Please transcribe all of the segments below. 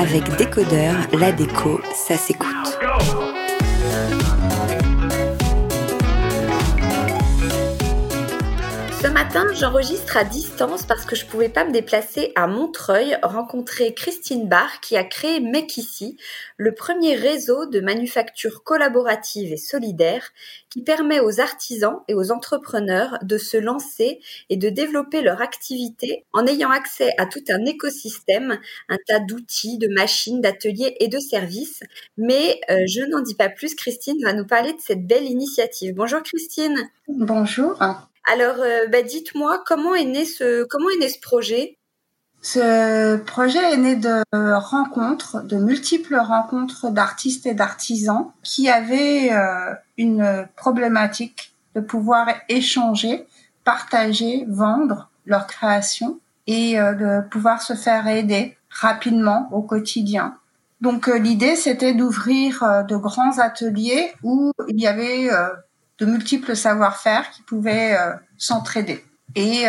avec Décodeur, la déco, ça s'écoute. Ce matin, j'enregistre à distance parce que je ne pouvais pas me déplacer à Montreuil, rencontrer Christine Barr qui a créé Make Ici, le premier réseau de manufactures collaboratives et solidaires qui permet aux artisans et aux entrepreneurs de se lancer et de développer leur activité en ayant accès à tout un écosystème, un tas d'outils, de machines, d'ateliers et de services. Mais je n'en dis pas plus, Christine va nous parler de cette belle initiative. Bonjour Christine. Bonjour. Alors, dites-moi, comment est né ce projet ? Ce projet est né de multiples rencontres d'artistes et d'artisans qui avaient une problématique de pouvoir échanger, partager, vendre leurs créations et de pouvoir se faire aider rapidement au quotidien. Donc l'idée, c'était d'ouvrir de grands ateliers où il y avait de multiples savoir-faire qui pouvaient s'entraider et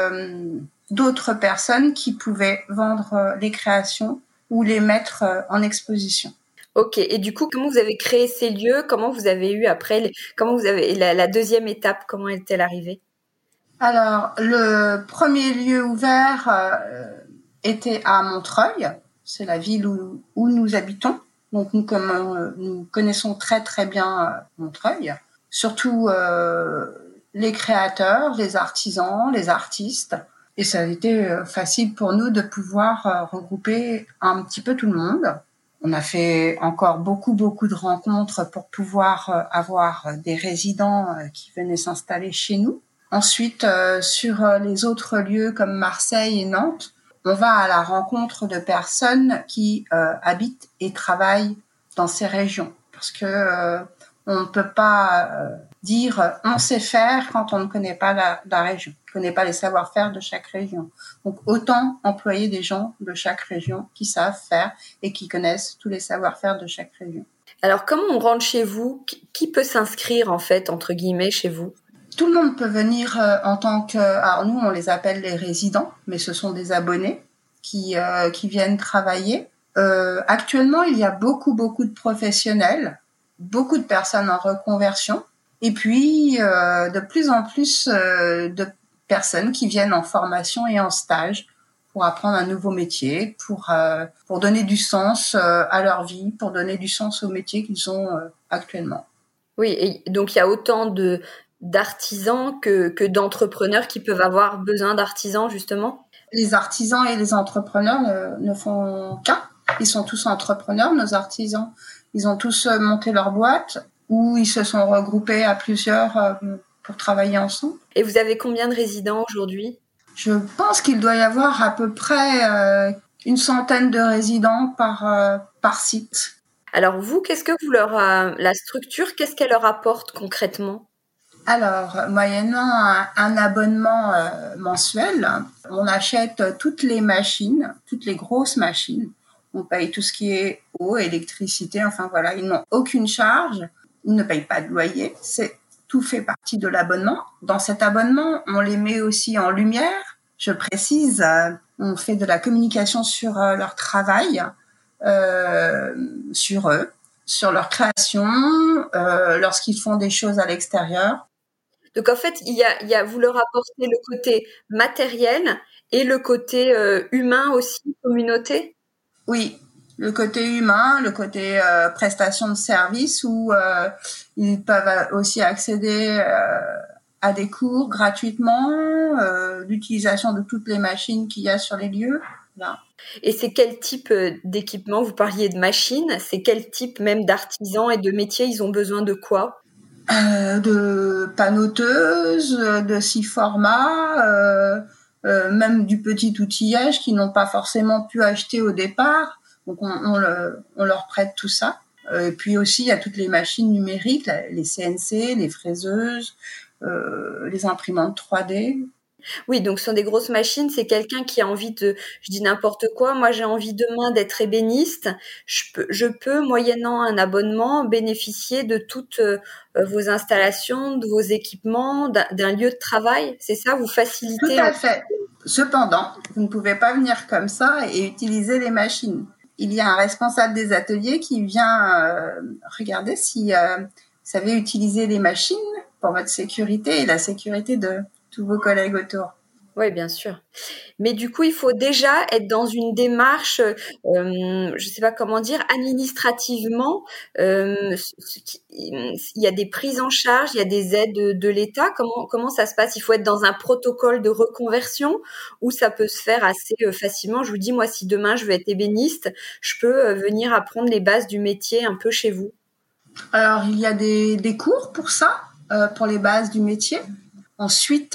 d'autres personnes qui pouvaient vendre les créations ou les mettre en exposition. Ok, et du coup, comment vous avez créé ces lieux ? Comment vous avez eu après comment vous avez la deuxième étape, comment est-elle arrivée ? Alors, le premier lieu ouvert était à Montreuil, c'est la ville où nous habitons. Donc nous connaissons très très bien Montreuil. Surtout les créateurs, les artisans, les artistes. Et ça a été facile pour nous de pouvoir regrouper un petit peu tout le monde. On a fait encore beaucoup de rencontres pour pouvoir avoir des résidents qui venaient s'installer chez nous. Ensuite, sur les autres lieux comme Marseille et Nantes, on va à la rencontre de personnes qui habitent et travaillent dans ces régions. Parce que on ne peut pas dire on sait faire quand on ne connaît pas la région, on ne connaît pas les savoir-faire de chaque région. Donc autant employer des gens de chaque région qui savent faire et qui connaissent tous les savoir-faire de chaque région. Alors comment on rentre chez vous ? Qui peut s'inscrire en fait, entre guillemets, chez vous ? Tout le monde peut venir en tant que... Alors nous, on les appelle les résidents, mais ce sont des abonnés qui viennent travailler. Actuellement, il y a beaucoup de professionnels, beaucoup de personnes en reconversion, et puis de plus en plus de personnes qui viennent en formation et en stage pour apprendre un nouveau métier, pour donner du sens à leur vie, pour donner du sens au métier qu'ils ont actuellement. Oui, et donc il y a autant d'artisans que d'entrepreneurs qui peuvent avoir besoin d'artisans, justement ? Les artisans et les entrepreneurs ne font qu'un. Ils sont tous entrepreneurs, nos artisans. Ils ont tous monté leur boîte ou ils se sont regroupés à plusieurs pour travailler ensemble. Et vous avez combien de résidents aujourd'hui ? Je pense qu'il doit y avoir à peu près une centaine de résidents par site. Alors vous, qu'est-ce que la structure, qu'est-ce qu'elle leur apporte concrètement ? Alors, moyennant un abonnement mensuel, on achète toutes les machines, toutes les grosses machines. On paye tout ce qui est eau, électricité, enfin voilà, ils n'ont aucune charge, ils ne payent pas de loyer, tout fait partie de l'abonnement. Dans cet abonnement, on les met aussi en lumière. Je précise, on fait de la communication sur leur travail, sur eux, sur leur création, lorsqu'ils font des choses à l'extérieur. Donc en fait, vous leur apportez le côté matériel et le côté humain aussi, communauté ? Oui, le côté humain, le côté prestation de service où ils peuvent aussi accéder à des cours gratuitement, l'utilisation de toutes les machines qu'il y a sur les lieux. Là. Et c'est quel type d'équipement ? Vous parliez de machines, c'est quel type même d'artisans et de métiers ? Ils ont besoin de quoi ? De panoteuses, de scie format, même du petit outillage qu'ils n'ont pas forcément pu acheter au départ. Donc on leur prête tout ça. Et puis aussi il y a toutes les machines numériques, les CNC, les fraiseuses, les imprimantes 3D. Oui, donc ce sont des grosses machines. C'est quelqu'un qui a envie je dis n'importe quoi. Moi, j'ai envie demain d'être ébéniste. Je peux, moyennant un abonnement, bénéficier de toutes vos installations, de vos équipements, d'un lieu de travail. C'est ça, vous facilitez. Tout à fait. Cependant, vous ne pouvez pas venir comme ça et utiliser les machines. il y a un responsable des ateliers qui vient regarder si vous savez utiliser les machines pour votre sécurité et la sécurité de tous vos collègues autour. Oui, bien sûr. Mais du coup, il faut déjà être dans une démarche, je sais pas comment dire, administrativement. Il y a des prises en charge, il y a des aides de l'État. Comment ça se passe? Il faut être dans un protocole de reconversion ou ça peut se faire assez facilement. Je vous dis, moi, si demain je veux être ébéniste, je peux venir apprendre les bases du métier un peu chez vous. Alors, il y a des cours pour ça, pour les bases du métier. Ensuite,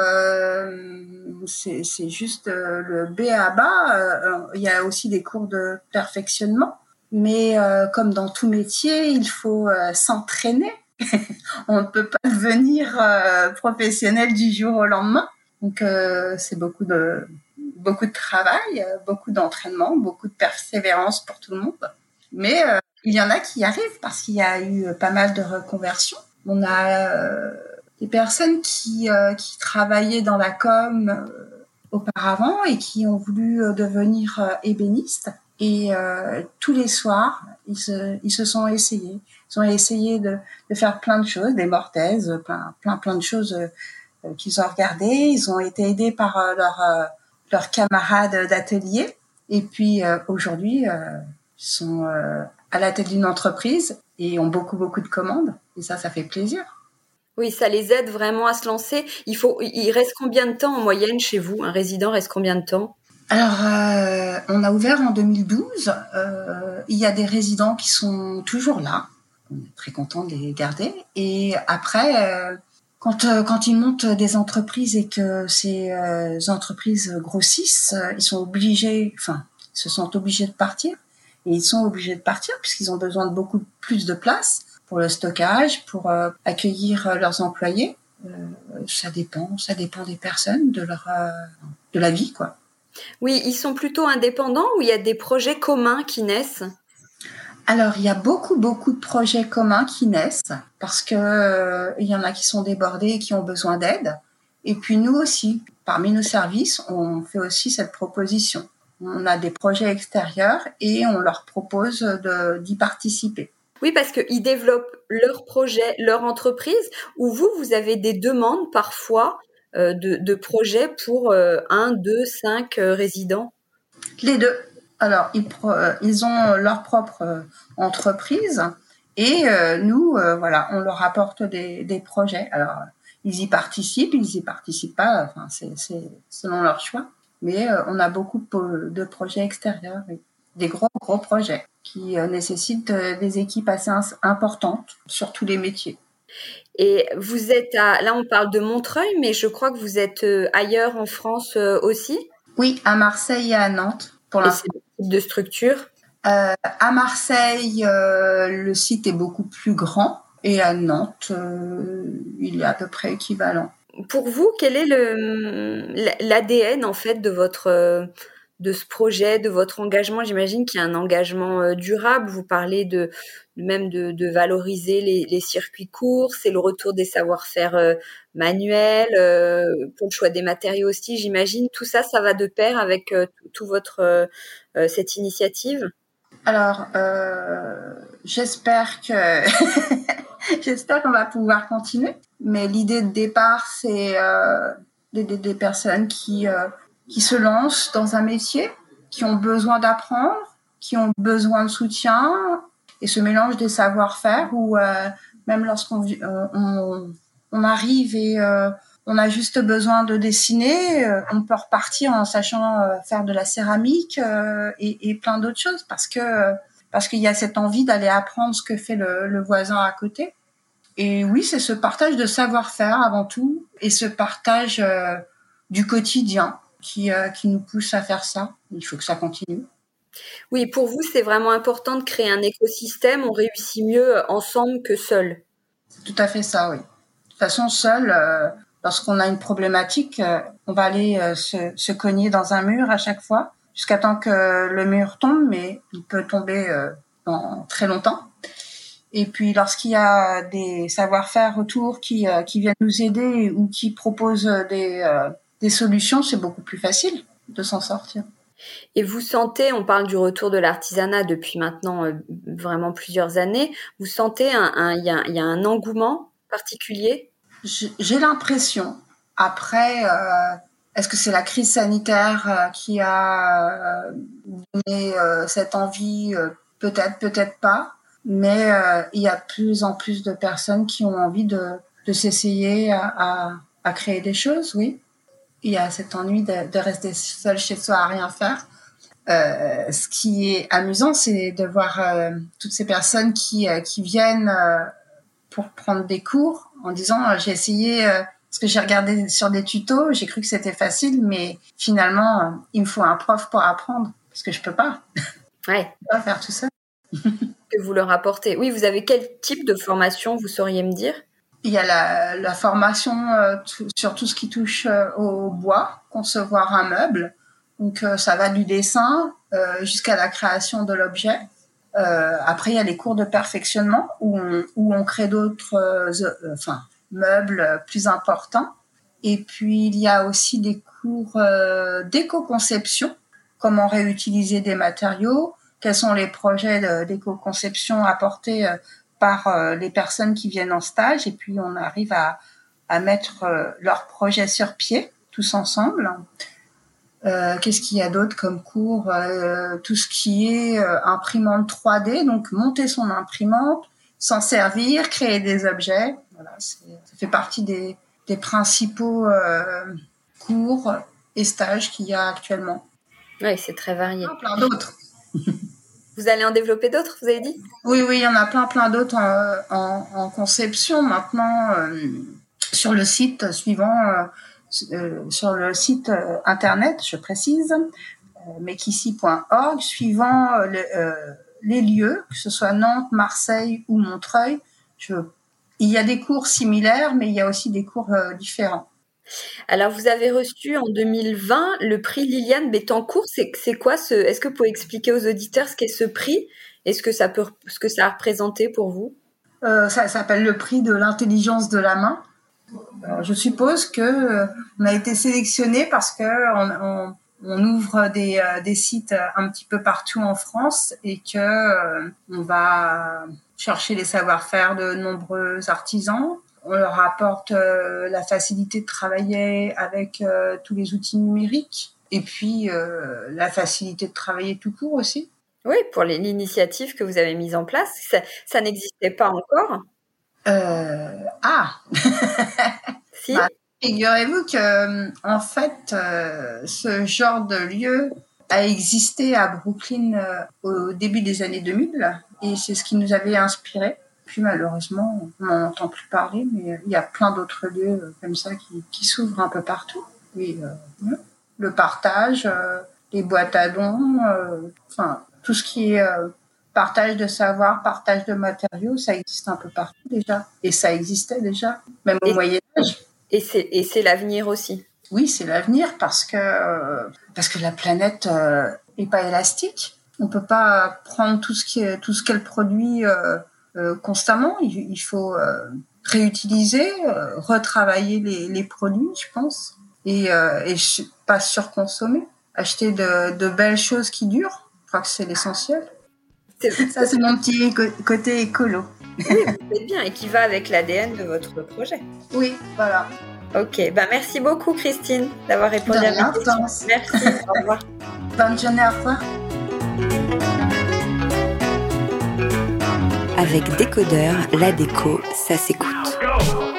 c'est juste le B à bas. Il y a aussi des cours de perfectionnement. Mais comme dans tout métier, il faut s'entraîner. On ne peut pas devenir professionnel du jour au lendemain. Donc, c'est beaucoup de travail, beaucoup d'entraînement, beaucoup de persévérance pour tout le monde. Mais il y en a qui y arrivent parce qu'il y a eu pas mal de reconversions. On a des personnes qui travaillaient dans la com auparavant et qui ont voulu devenir ébénistes. Et tous les soirs, ils se sont essayés. Ils ont essayé de faire plein de choses, des mortaises, plein de choses qu'ils ont regardées. Ils ont été aidés par leurs camarades d'atelier. Et puis aujourd'hui, ils sont à la tête d'une entreprise et ont beaucoup de commandes. Et ça fait plaisir. Oui, ça les aide vraiment à se lancer. Il reste combien de temps en moyenne chez vous? Un résident reste combien de temps? Alors, on a ouvert en 2012. Il y a des résidents qui sont toujours là. On est très content de les garder. Et après, quand ils montent des entreprises et que ces entreprises grossissent, ils se sont obligés de partir. Et ils sont obligés de partir puisqu'ils ont besoin de beaucoup plus de place pour le stockage, pour accueillir leurs employés. Ça dépend des personnes, de la vie, quoi. Oui, ils sont plutôt indépendants ou il y a des projets communs qui naissent? Alors, il y a beaucoup de projets communs qui naissent parce que il y en a qui sont débordés et qui ont besoin d'aide. Et puis nous aussi, parmi nos services, on fait aussi cette proposition. On a des projets extérieurs et on leur propose d'y participer. Oui, parce qu'ils développent leur projet, leur entreprise, ou vous avez des demandes parfois de projets pour 1, 2, 5 résidents? Les deux. Alors, ils ont leur propre entreprise et nous, voilà, on leur apporte des projets. Alors, ils y participent pas. Enfin, c'est selon leur choix. Mais on a beaucoup de projets extérieurs, oui. Des gros projets qui nécessitent des équipes assez importantes sur tous les métiers. Et vous êtes là on parle de Montreuil, mais je crois que vous êtes ailleurs en France aussi? Oui, à Marseille et à Nantes, pour l'instant. Et c'est de structure? À Marseille, le site est beaucoup plus grand et à Nantes, il est à peu près équivalent. Pour vous, quel est l'ADN en fait de ce projet, de votre engagement? J'imagine qu'il y a un engagement durable. Vous parlez même de valoriser les circuits courts, c'est le retour des savoir-faire manuels, pour le choix des matériaux aussi. J'imagine tout ça, ça va de pair avec tout votre cette initiative. Alors, j'espère qu'on va pouvoir continuer. Mais l'idée de départ, c'est d'aider des personnes qui se lancent dans un métier, qui ont besoin d'apprendre, qui ont besoin de soutien, et ce mélange des savoir-faire où même lorsqu'on on arrive et on a juste besoin de dessiner, on peut repartir en sachant faire de la céramique et plein d'autres choses parce qu'il y a cette envie d'aller apprendre ce que fait le voisin à côté. Et oui, c'est ce partage de savoir-faire avant tout et ce partage du quotidien qui nous pousse à faire ça. Il faut que ça continue. Oui, pour vous, c'est vraiment important de créer un écosystème. On réussit mieux ensemble que seul. C'est tout à fait ça, oui. De toute façon, seul, lorsqu'on a une problématique, on va aller se cogner dans un mur à chaque fois jusqu'à temps que le mur tombe, mais il peut tomber dans très longtemps. Et puis, lorsqu'il y a des savoir-faire autour qui viennent nous aider ou qui proposent des solutions, c'est beaucoup plus facile de s'en sortir. Et vous sentez, on parle du retour de l'artisanat depuis maintenant vraiment plusieurs années, vous sentez il y a un engouement particulier? J'ai l'impression. Après, est-ce que c'est la crise sanitaire qui a donné cette envie? Peut-être, peut-être pas. Mais il y a de plus en plus de personnes qui ont envie de s'essayer à créer des choses, oui. Il y a cet ennui de rester seul chez soi à rien faire. Ce qui est amusant, c'est de voir toutes ces personnes qui viennent pour prendre des cours en disant j'ai essayé parce que j'ai regardé sur des tutos, j'ai cru que c'était facile, mais finalement il me faut un prof pour apprendre parce que je peux pas. Ouais. Je peux pas faire tout ça. Que vous leur apportez. Oui, vous avez quel type de formation, vous sauriez me dire? Il y a la formation sur tout ce qui touche au bois, concevoir un meuble. Donc ça va du dessin jusqu'à la création de l'objet. Après il y a les cours de perfectionnement où on crée d'autres meubles plus importants. Et puis il y a aussi des cours d'éco-conception, comment réutiliser des matériaux, quels sont les projets d'éco-conception apportés par les personnes qui viennent en stage, et puis on arrive à mettre leurs projets sur pied tous ensemble. Qu'est-ce qu'il y a d'autre comme cours? Tout ce qui est imprimante 3D, donc monter son imprimante, s'en servir, créer des objets. Voilà, ça fait partie des principaux cours et stages qu'il y a actuellement. Oui, c'est très varié. Plein d'autres. Vous allez en développer d'autres, vous avez dit? Oui, il y en a plein d'autres en conception maintenant sur le site suivant. Sur le site internet, je précise, mekissi.org, suivant les lieux, que ce soit Nantes, Marseille ou Montreuil. Il y a des cours similaires, mais il y a aussi des cours différents. Alors, vous avez reçu en 2020 le prix Liliane Bettencourt. C'est quoi est-ce que vous pouvez expliquer aux auditeurs ce qu'est ce prix et ce que ça a représenté pour vous? Ça s'appelle le prix de l'intelligence de la main. Alors, je suppose que on a été sélectionné parce que on ouvre des sites un petit peu partout en France et que on va chercher les savoir-faire de nombreux artisans. On leur apporte la facilité de travailler avec tous les outils numériques et puis la facilité de travailler tout court aussi. Oui, pour l'initiative que vous avez mise en place, ça n'existait pas encore. Si. Figurez-vous que en fait, ce genre de lieu a existé à Brooklyn au début des années 2000 et c'est ce qui nous avait inspiré. Puis malheureusement, on n'en entend plus parler, mais il y a plein d'autres lieux comme ça qui s'ouvrent un peu partout. Et le partage, les boîtes à dons, tout ce qui est partage de savoir, partage de matériaux, ça existe un peu partout déjà. Et ça existait déjà, même au Moyen-Âge. Et c'est l'avenir aussi. Oui, c'est l'avenir parce que la planète est pas élastique. On peut pas prendre tout ce qu'elle produit constamment. Il faut réutiliser, retravailler les produits, je pense, et pas surconsommer. Acheter de belles choses qui durent. Je crois que c'est l'essentiel. Ça, c'est mon petit côté écolo. Oui, vous faites bien et qui va avec l'ADN de votre projet. Oui, voilà. Ok, merci beaucoup Christine d'avoir répondu à mes questions. Merci, au revoir. Bonne journée, au revoir. Avec Décodeur, la déco, ça s'écoute.